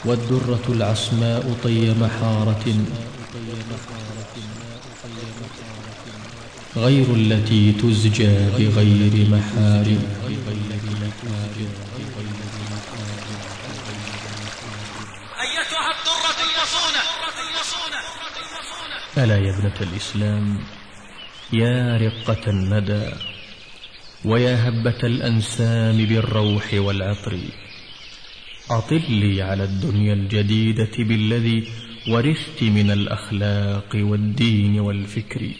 والدرة العصماء طي محارة غير التي تزجى بغير محارم. أيتها الدرة المصونة. ألا يا ابنة الإسلام، يا رقة الندى ويا هبة الأنسام بالروح والعطر، أطلي على الدنيا الجديدة بالذي ورثت من الأخلاق والدين والفكر،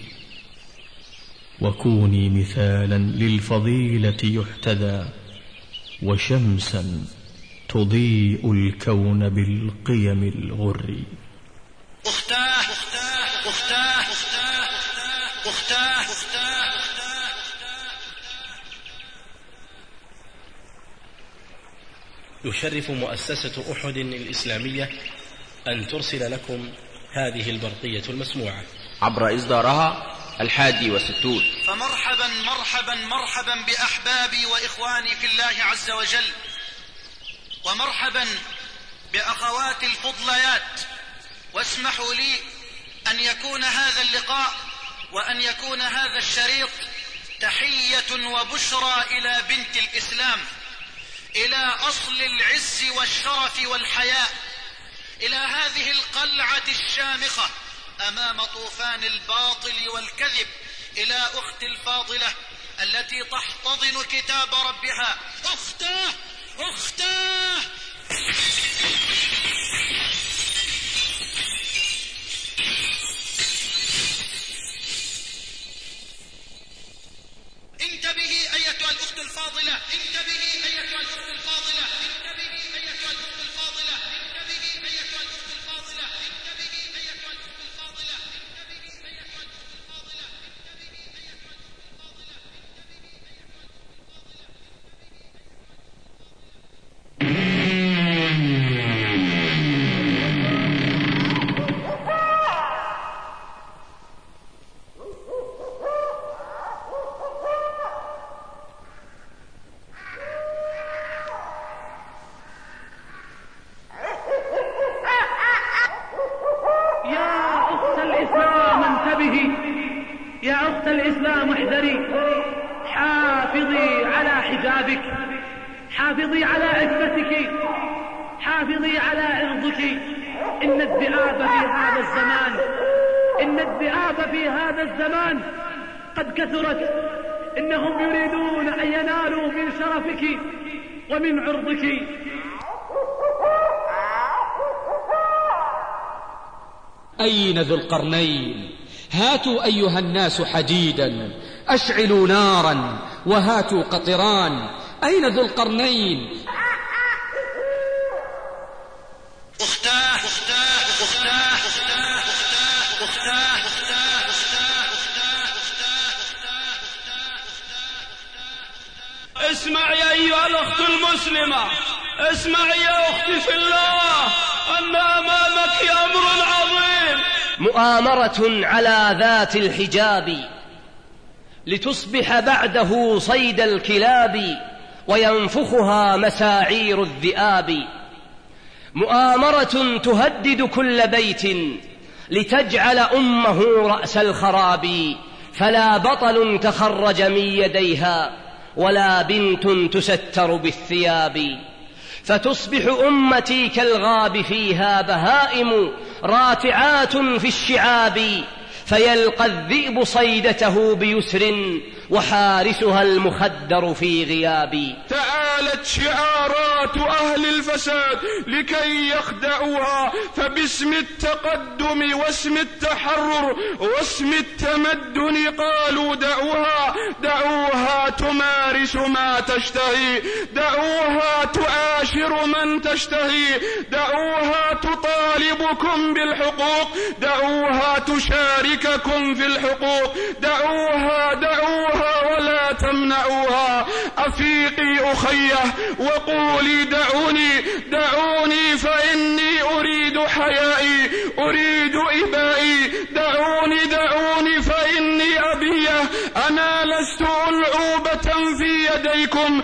وكوني مثالا للفضيلة يحتذى، وشمسا تضيء الكون بالقيم الغر. أختاه أختاه أختاه. يشرف مؤسسة أحد الإسلامية أن ترسل لكم هذه البرقية المسموعة عبر إصدارها 61. فمرحبا مرحبا مرحبا بأحبابي وإخواني في الله عز وجل، ومرحبا بأخواتي الفضليات، واسمحوا لي أن يكون هذا اللقاء وأن يكون هذا الشريط تحية وبشرى إلى بنت الإسلام، إلى أصل العز والشرف والحياء، إلى هذه القلعة الشامخة أمام طوفان الباطل والكذب، إلى أختي الفاضلة التي تحتضن كتاب ربها. أختاه أختاه. انتبهي أيتها الأخت الفاضلة، انتبهي أيتها الأخت الفاضلة، انتبهي أيتها الأخت الفاضلة، انتبهي أيتها الأخت الفاضلة، انتبهي أيتها الأخت الفاضلة، انتبهي أيتها الأخت الفاضلة. يا أخت الإسلام احذري، حافظي على حجابك، حافظي على عفتك، حافظي على عرضك. إن الذئاب في هذا الزمان قد كثرت، إنهم يريدون أن ينالوا من شرفك ومن عرضك. أين ذو القرنين؟ هاتوا أيها الناس حديدا، أشعلوا نارا وهاتوا قطران. أين ذو القرنين؟ أختاه أختاه أختاه أختاه أختاه. اسمعي أيها الأخت المسلمة، اسمعي يا أختي في الله، أن أمامك أمر عظيم. مؤامرة على ذات الحجاب لتصبح بعده صيد الكلاب وينفخها مساعير الذئاب. مؤامرة تهدد كل بيت لتجعل أمه رأس الخراب. فلا بطل تخرج من يديها ولا بنت تستر بالثياب. فتصبح أمتي كالغاب فيها بهائم راتعات في الشعاب. فيلقى الذئب صيدته بيسر وحارسها المخدر في غياب. تعالت شعارات أهل الفساد لكي يخدعوها، فباسم التقدم واسم التحرر واسم التمدن قالوا دعوها. دعوها تمارس ما تشتهي، دعوها تعاشر من تشتهي، دعوها تطالبكم بالحقوق، دعوها تشارككم في الحقوق، دعوها دعوها ولا تمنعوها. أفيقي أخيه وقولي دعوني دعوني، فإني أريد حيائي أريد إبائي. دعوني دعوني فإني أبيه، أنا لست ألعوبة في يديكم،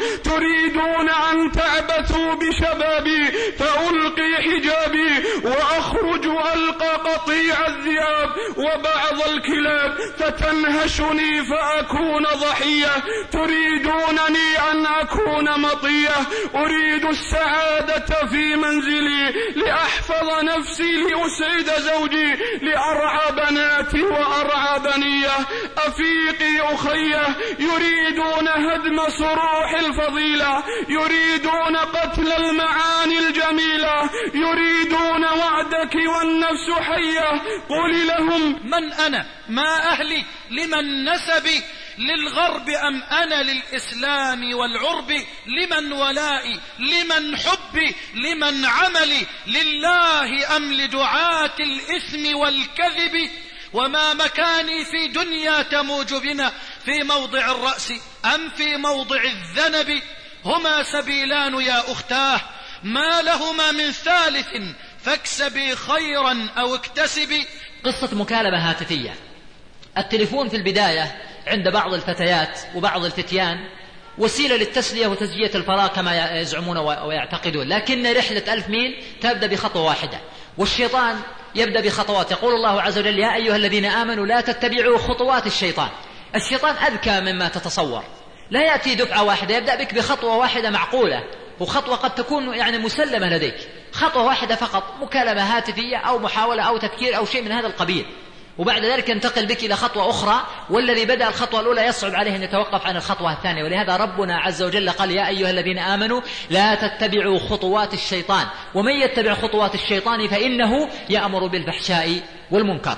تريدون أن تعبثوا بشبابي فألقي حجابي وأخرج ألقى قطيع الذئاب وبعض الكلاب فتنهشني فأكون ضحية. تريدونني أن أكون مطية. أريد السعادة في منزلي لأحفظ نفسي لأسعد زوجي لأرعى بناتي وأرعى بنية. أفيقي أخيه، يريدون هدم صروح الفضيلة، يريدون قتل المعاني الجميلة، يريدون وعدك والنفس حية. قل لهم من أنا؟ ما أهلي؟ لمن نسبي؟ للغرب أم أنا للإسلام والعرب؟ لمن ولائي؟ لمن حبي؟ لمن عملي؟ لله أم لدعاة الإثم والكذب؟ وما مكاني في دنيا تموج بنا، في موضع الرأس أم في موضع الذنب؟ هما سبيلان يا أختاه، ما لهما من ثالث، فاكسبي خيرا أو اكتسبي. قصة مكالمة هاتفية. التليفون في البداية عند بعض الفتيات وبعض الفتيان وسيلة للتسلية وتزجية الفراغ كما يزعمون ويعتقدون، لكن رحلة 1000 ميل تبدأ بخطوة واحدة، والشيطان يبدأ بخطوات. يقول الله عز وجل: يا أيها الذين آمنوا لا تتبعوا خطوات الشيطان. الشيطان أذكى مما تتصور، لا يأتي دفعة واحدة، يبدأ بك بخطوة واحدة معقولة، وخطوة قد تكون يعني مسلمة لديك، خطوة واحدة فقط، مكالمة هاتفية أو محاولة أو تفكير أو شيء من هذا القبيل، وبعد ذلك ينتقل بك إلى خطوة أخرى، والذي بدأ الخطوة الأولى يصعب عليه أن يتوقف عن الخطوة الثانية. ولهذا ربنا عز وجل قال: يا أيها الذين آمنوا لا تتبعوا خطوات الشيطان، ومن يتبع خطوات الشيطان فإنه يأمر بالفحشاء والمنكر.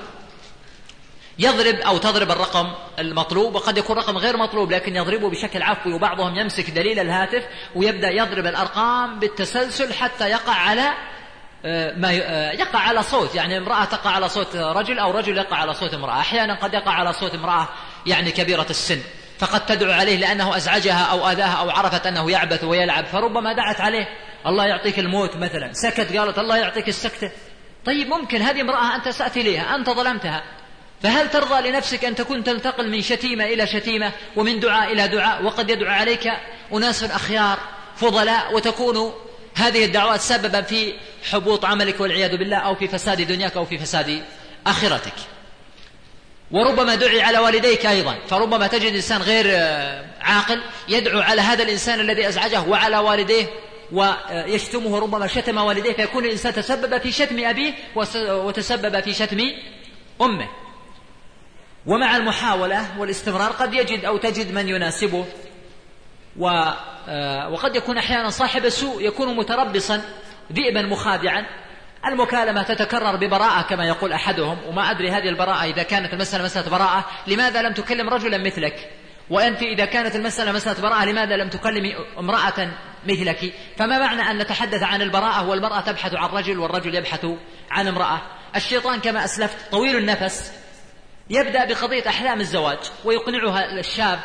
يضرب أو تضرب الرقم المطلوب، وقد يكون رقم غير مطلوب لكن يضربه بشكل عفوي، وبعضهم يمسك دليل الهاتف ويبدأ يضرب الأرقام بالتسلسل حتى يقع على صوت، يعني امرأة تقع على صوت رجل أو رجل يقع على صوت امرأة. أحيانا قد يقع على صوت امرأة يعني كبيرة السن، فقد تدعو عليه لأنه أزعجها أو آذاها أو عرفت أنه يعبث ويلعب، فربما دعت عليه: الله يعطيك الموت مثلا. سكت، قالت: الله يعطيك السكتة. طيب ممكن هذه امرأة أنت سأت إليها، أنت ظلمتها، فهل ترضى لنفسك أن تكون تنتقل من شتيمة إلى شتيمة ومن دعاء إلى دعاء؟ وقد يدعو عليك أناس أخيار فضلاء، وتكون هذه الدعوات سببا في حبوط عملك والعياذ بالله، أو في فساد دنياك أو في فساد آخرتك. وربما دعي على والديك أيضا، فربما تجد إنسان غير عاقل يدعو على هذا الإنسان الذي أزعجه وعلى والديه ويشتمه، ربما شتم والديه، فيكون الإنسان تسبب في شتم أبيه وتسبب في شتم أمه. ومع المحاولة والاستمرار قد يجد أو تجد من يناسبه، وقد يكون أحيانا صاحب السوء يكون متربصا ذئبا مخادعا. المكالمة تتكرر ببراءة كما يقول أحدهم، وما أدري هذه البراءة إذا كانت المسألة مسألة براءة لماذا لم تكلم رجلا مثلك، وأنت إذا كانت المسألة مسألة براءة لماذا لم تكلم امرأة مثلك؟ فما معنى أن نتحدث عن البراءة والمرأة تبحث عن رجل والرجل يبحث عن امرأة؟ الشيطان كما أسلفت طويل النفس، يبدأ بقضية أحلام الزواج ويقنعها الشاب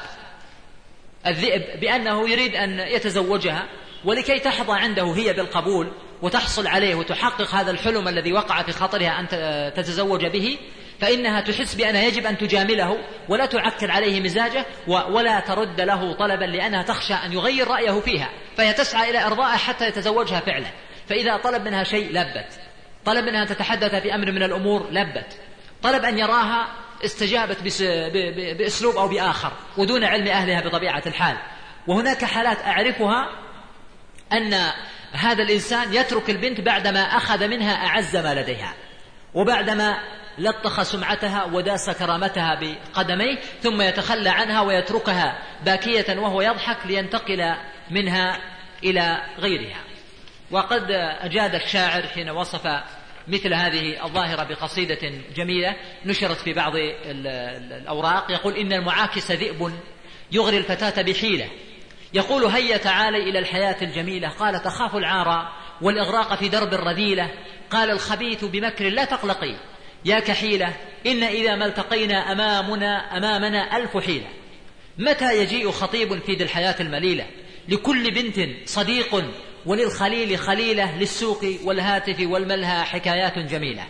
الذئب بأنه يريد أن يتزوجها، ولكي تحظى عنده هي بالقبول وتحصل عليه وتحقق هذا الحلم الذي وقع في خاطرها أن تتزوج به، فإنها تحس بأنها يجب أن تجامله ولا تعكر عليه مزاجه ولا ترد له طلبا، لأنها تخشى أن يغير رأيه فيها، فهي تسعى إلى إرضائه حتى يتزوجها فعلا. فإذا طلب منها شيء لبت، طلب منها أن تتحدث في أمر من الأمور لبت، طلب أن يراها استجابت بأسلوب أو بآخر ودون علم أهلها بطبيعة الحال. وهناك حالات أعرفها أن هذا الإنسان يترك البنت بعدما أخذ منها أعز ما لديها، وبعدما لطخ سمعتها وداس كرامتها بقدميه، ثم يتخلى عنها ويتركها باكية وهو يضحك لينتقل منها إلى غيرها. وقد أجاد الشاعر حين وصف مثل هذه الظاهرة بقصيدة جميلة نشرت في بعض الأوراق، يقول: إن المعاكس ذئب يغري الفتاة بحيلة، يقول: هيا تعالي إلى الحياة الجميلة. قال: تخاف العار والإغراق في درب الرذيلة. قال الخبيث بمكر لا تقلقي يا كحيلة، إن إذا ما التقينا أمامنا 1000 حيلة. متى يجيء خطيب في ذي الحياة المليلة؟ لكل بنت صديق وللخليل خليلة، للسوق والهاتف والملهى حكايات جميلة.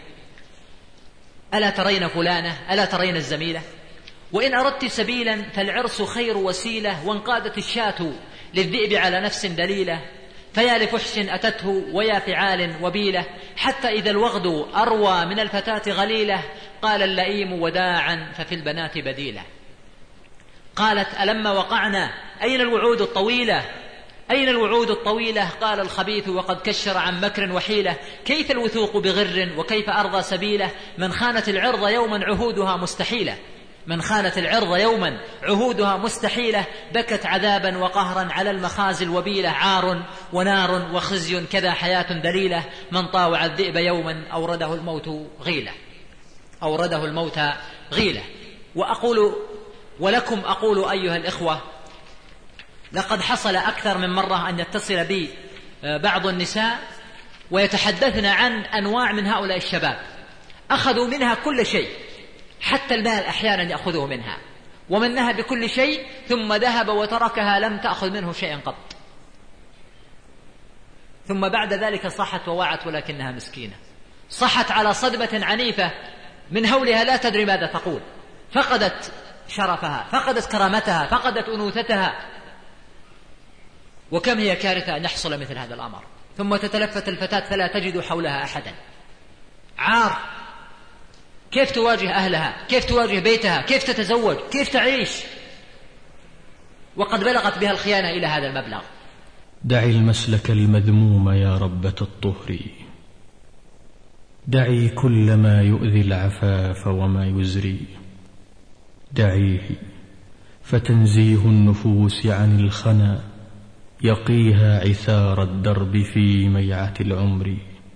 ألا ترين فلانة؟ ألا ترين الزميلة؟ وإن أردت سبيلا فالعرس خير وسيلة، وانقادت الشاة للذئب على نفس دليلة، فيا لفحش أتته ويا فعال وبيلة، حتى إذا الوغد أروى من الفتاة غليلة، قال اللئيم وداعا ففي البنات بديلة. قالت ألما وقعنا أين الوعود الطويلة، أين الوعود الطويلة، قال الخبيث وقد كشر عن مكر وحيلة، كيف الوثوق بغر وكيف أرضى سبيله، من خانت العرض يوما عهودها مستحيلة، من خانت العرض يوما عهودها مستحيلة، بكت عذابا وقهرا على المخازي الوبيلة، عار ونار وخزي كذا حياة دليلة، من طاوع الذئب يوما أورده الموت غيلة، أورده الموت غيلة. وأقول ولكم أقول أيها الإخوة، لقد حصل أكثر من مرة أن يتصل بي بعض النساء ويتحدثن عن أنواع من هؤلاء الشباب أخذوا منها كل شيء، حتى المال أحيانا يأخذه منها، ومنها بكل شيء ثم ذهب وتركها لم تأخذ منه شيئا قط، ثم بعد ذلك صحت ووعت ولكنها مسكينة، صحت على صدمة عنيفة من هولها لا تدري ماذا تقول، فقدت شرفها، فقدت كرامتها، فقدت أنوثتها. وكم هي كارثة أن يحصل مثل هذا الأمر، ثم تتلفت الفتاة فلا تجد حولها أحدا، عار. كيف تواجه أهلها، كيف تواجه بيتها، كيف تتزوج، كيف تعيش، وقد بلغت بها الخيانة إلى هذا المبلغ. دعي المسلك المذموم يا ربة الطهر، دعي كل ما يؤذي العفاف وما يزري، دعيه فتنزيه النفوس عن الخنا، يقيها عثار الدرب في ميعة العمر،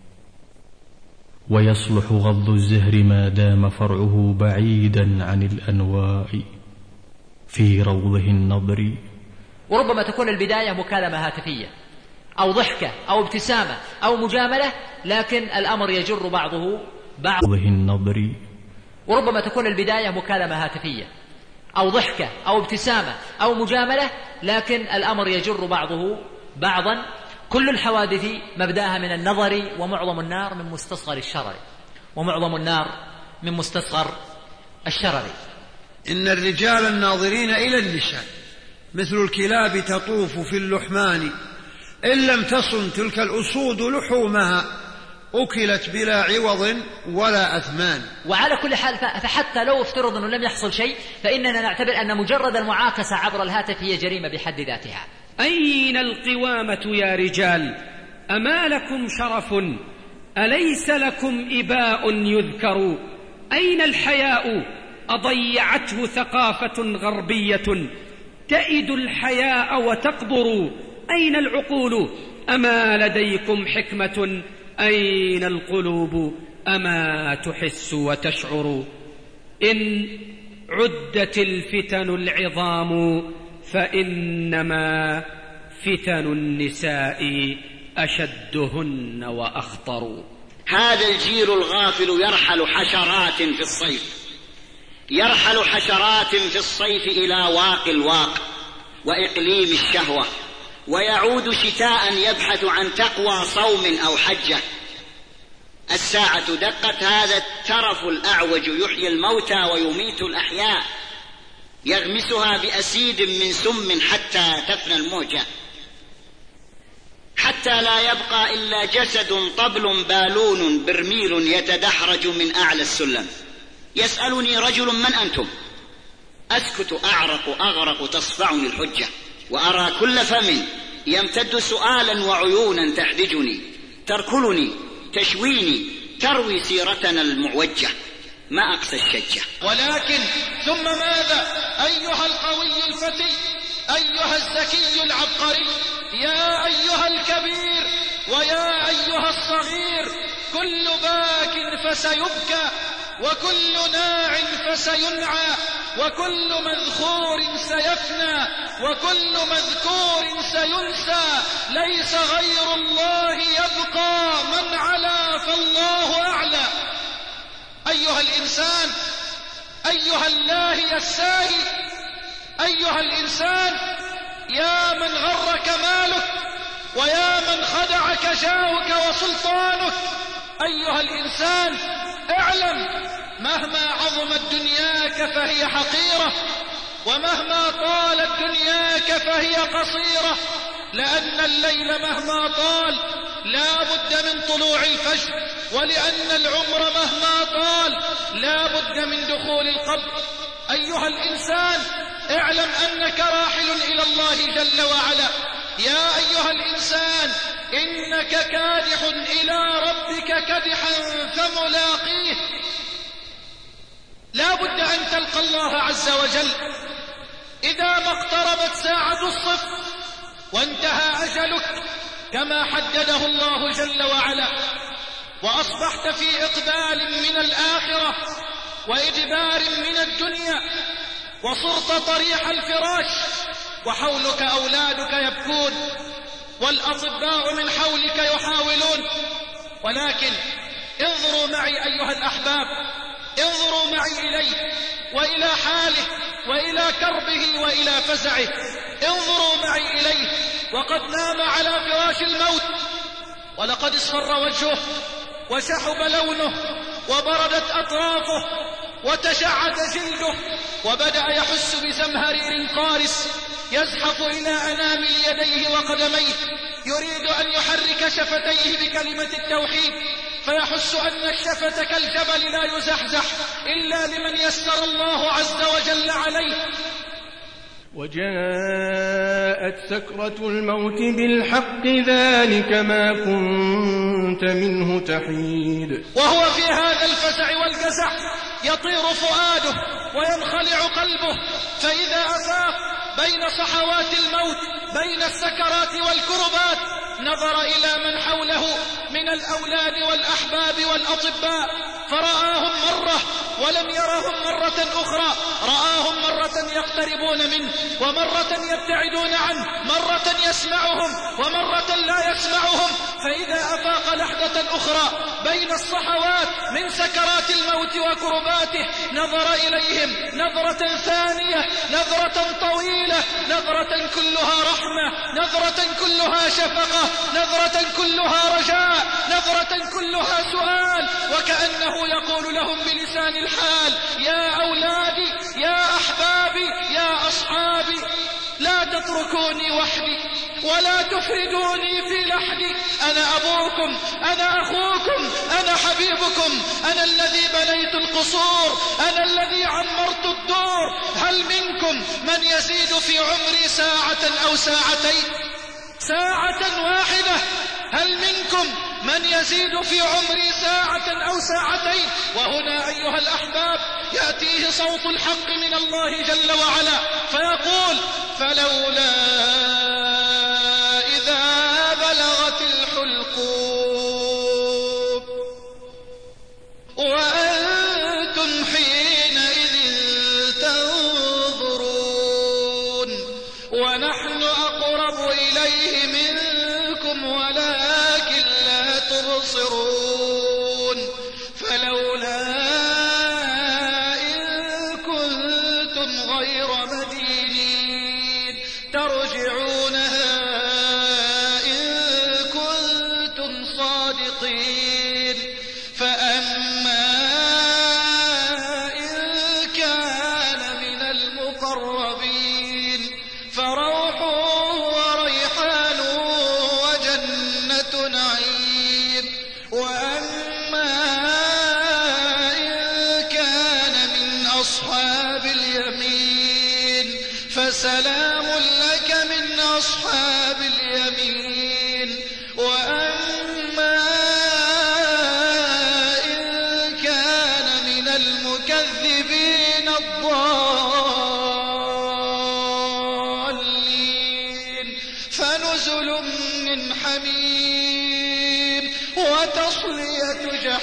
ويصلح غض الزهر ما دام فرعه بعيدا عن الأنواء في روضه النضر. وربما تكون البداية مكالمة هاتفية أو ضحكة أو ابتسامة أو مجاملة، لكن الأمر يجر بعضه بعضه النضر. وربما تكون البداية مكالمة هاتفية أو ضحكة أو ابتسامة أو مجاملة، لكن الأمر يجر بعضه بعضا. كل الحوادث مبدأها من النظر، ومعظم النار من مستصغر الشرر، ومعظم النار من مستصغر الشرر. إن الرجال الناظرين إلى النساء مثل الكلاب تطوف في اللحمان، إن لم تصن تلك الأسود لحومها، أكلت بلا عوض ولا أثمان. وعلى كل حال فحتى لو افترض أنه لم يحصل شيء، فإننا نعتبر أن مجرد المعاكسة عبر الهاتف هي جريمة بحد ذاتها. أين القوامة يا رجال؟ أما لكم شرف؟ أليس لكم إباء يذكر؟ أين الحياء؟ أضيعته ثقافة غربية تئد الحياء وتقبر. أين العقول؟ أما لديكم حكمة؟ أين القلوب؟ أما تحس وتشعر؟ إن عدت الفتن العظام فإنما فتن النساء أشدهن وأخطر. هذا الجيل الغافل يرحل حشرات في الصيف، يرحل حشرات في الصيف إلى واق الواق وإقليم الشهوة، ويعود شتاء يبحث عن تقوى صوم أو حجة. الساعة دقت، هذا الترف الأعوج يحيي الموتى ويميت الأحياء، يغمسها بأسيد من سم حتى تفنى الموجة، حتى لا يبقى إلا جسد طبل بالون برميل يتدحرج من أعلى السلم. يسألني رجل: من أنتم؟ أسكت، أعرق أغرق، تصفعني الحجة، وأرى كل فم يمتد سؤالا وعيونا تحدجني، تركلني، تشويني، تروي سيرتنا المعوجة، ما أقسى الشجة. ولكن ثم ماذا أيها القوي الفتي، أيها الذكي العبقري، يا أيها الكبير ويا أيها الصغير، كل باك فسيبكى، وكل ناع فسينعى، وكل مذخور سيفنى، وكل مذكور سينسى، ليس غير الله يبقى، من علا فالله أعلى. أيها الإنسان، أيها اللاهي الساهي، أيها الإنسان، يا من غرك مالك، ويا من خدعك جاهك وسلطانك، أيها الإنسان اعلم، مهما عظمت دنياك فهي حقيرة، ومهما طالت دنياك فهي قصيرة، لأن الليل مهما طال لا بد من طلوع الفجر، ولأن العمر مهما طال لا بد من دخول القبر. أيها الإنسان، اعلم أنك راحل إلى الله جل وعلا. يا أيها الإنسان، إنك كادح إلى ربك كدحا فملاقيه. لا بد أن تلقى الله عز وجل. إذا ما اقتربت ساعة الصفر وانتهى أجلك كما حدده الله جل وعلا، وأصبحت في إقبال من الآخرة وإدبار من الدنيا، وصرت طريح الفراش وحولك أولادك يبكون والأطباء من حولك يحاولون، ولكن انظروا معي أيها الأحباب، انظروا معي إليه وإلى حاله وإلى كربه وإلى فزعه. انظروا معي إليه وقد نام على فراش الموت، ولقد اصفر وجهه وشحب لونه وبردت أطرافه وتشعث جلده، وبدأ يحس بزمهرير قارس يزحف إلى أنامل يديه وقدميه، يريد أن يحرك شفتيه بكلمة التوحيد، فيحس أن الشفة كالجبل لا يزحزح إلا لمن يسر الله عز وجل عليه. وجاءت سكرة الموت بالحق ذلك ما كنت منه تحيد. وهو في هذا الفزع والجزع يطير فؤاده وينخلع قلبه، فإذا أفاق بين صحوات الموت بين السكرات والكربات نظر إلى من حوله من الأولاد والأحباب والأطباء، فرآهم مرة ولم يرهم مرة أخرى، رآهم مرة يقتربون منه ومرة يبتعدون عنه، مرة يسمعهم ومرة لا يسمعهم، فإذا أفاق لحظة أخرى بين الصحوات من سكرات الموت وكرباته نظر إليهم نظرة ثانية، نظرة طويلة، نظرة كلها رحمة، نظرة كلها شفقة، نظرة كلها رجاء، نظرة كلها سؤال، وكأنه يقول لهم بلسان الحال: يا أولادي، يا أحبابي، يا أصحابي، لا تتركوني وحدي ولا تفردوني في لحدي، أنا أبوكم، أنا أخوكم، أنا حبيبكم، أنا الذي بنيت القصور، أنا الذي عمرت الدور، هل منكم من يزيد في عمري ساعة أو ساعتين؟ ساعة واحدة، هل منكم من يزيد في عمري ساعة أو ساعتين؟ وهنا أيها الأحباب يأتيه صوت الحق من الله جل وعلا فيقول: فلولا إذا بلغت الحلقوم وأنتم حينئذ تنظرون ونحن أقرب إليه منكم ولكن لا تبصرون، فلولا إن كنتم غير مدينين ترجعونها إن كنتم صادقين، فأما إن كان من المقربين فروح وريحان وجنة نعيم، وأما إن كان من أصحاب اليمين فسلام لك من أصحاب اليمين، وأما إن كان من المكذبين الضالين فنزل من حميم وتصلية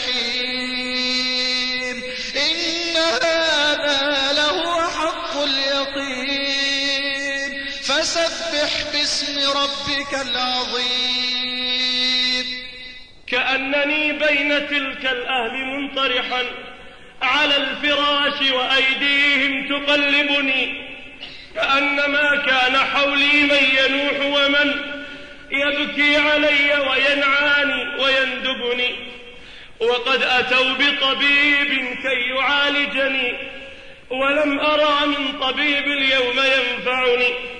جحيم، إن هذا لهو حق اليقين، فسبح باسم ربك العظيم. كأنني بين تلك الأهل منطرحا على الفراش وأيديهم تقلبني، كأنما كان حولي من ينوح ومن يبكي علي وينعاني ويندبني، وقد أتوا بطبيب كي يعالجني ولم أرى من طبيب اليوم ينفعني